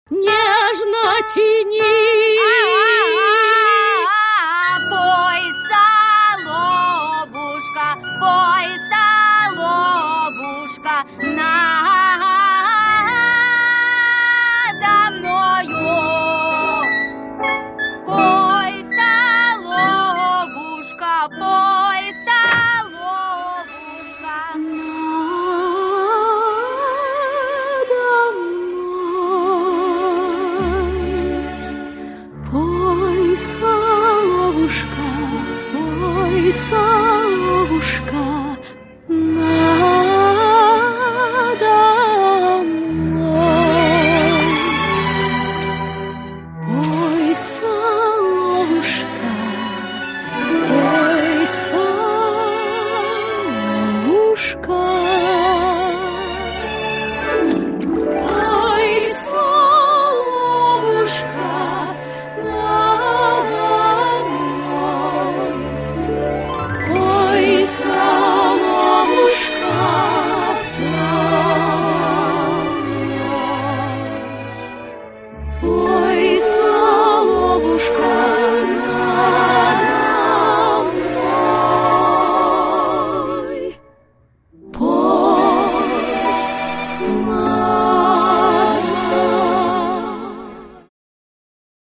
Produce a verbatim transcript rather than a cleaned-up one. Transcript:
Нежно тяни. Пой, соловушка, пой, соловушка, надо мною. Пой, соловушка, пой, соловушка, Надо мной. Пой, соловушка, пой, соловушка, надо мной. Пой, соловушка, пой, соловушка. Пой, соловушка, надо мной. Пой, соловушка, надо мной. Пой, соловушка.